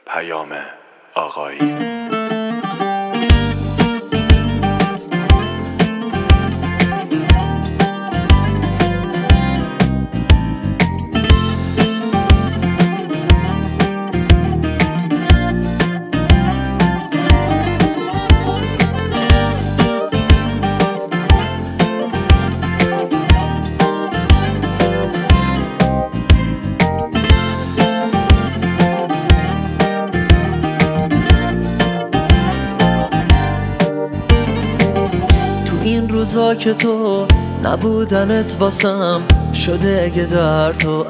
آقایی. این روزا که تو نبودنت واسم شده اگه درد و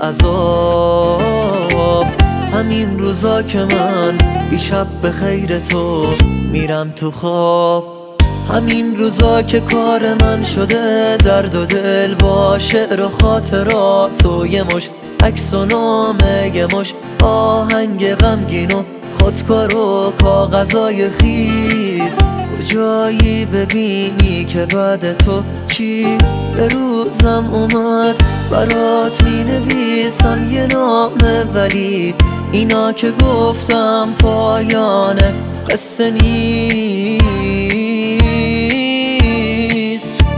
عذاب، همین روزا که من بیشب به خیر تو میرم تو خواب، همین روزا که کار من شده درد و دل با شعر و خاطرات و یه مش عکس و نامه، یه مش آهنگ غمگین و خودکار و کاغذای خیس. کجایی ببینی که بعد تو چی به روزم اومد، برات می نویسم یه نامه، ولی اینا که گفتم پایان قصه نیست.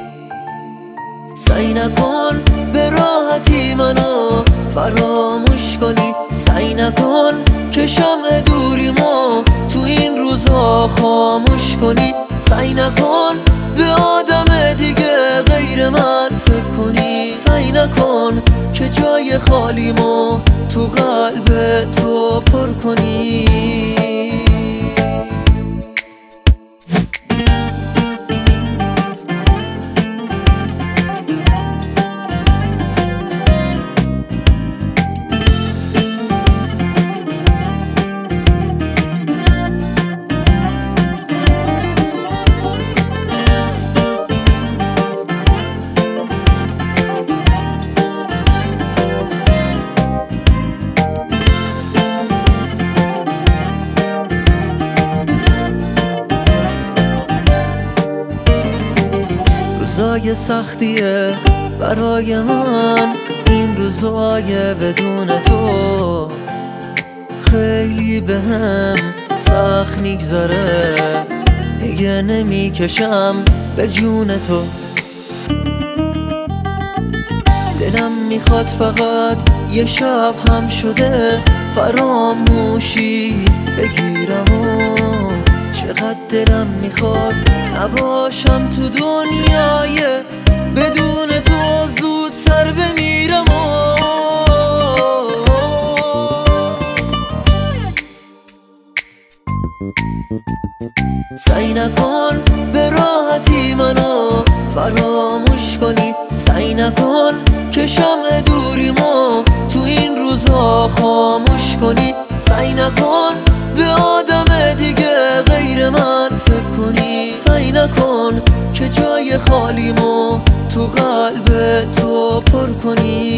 سعی نکن به راحتی منو فراموش کنی، سعی نکن که شمع دوریمو تو این روزا خاموش کنی، سعی نکن به آدم دیگه غیر من فکر کنی، سعی نکن که جای خالیمو تو قلب تو پر کنی. روزای سختیه برای من این روزای بدون تو، خیلی بهم سخت میگذره، دیگه نمیکشم به جون تو. دلم میخواد فقط یه شب هم شده فراموشی بگیرم و چقدر دلم میخواد نباشم تو دنیای بدون تو، زودتر بمیرم و سعی نکن به راحتی منو فراموش کنی، سعی نکن که شمع دوریمو تو این روزا خاموش کنی، سعی نکن به آدم دیگه غیر من فکر کنی، سعی نکن که جای خالیمو تو قلب تو پر کنی.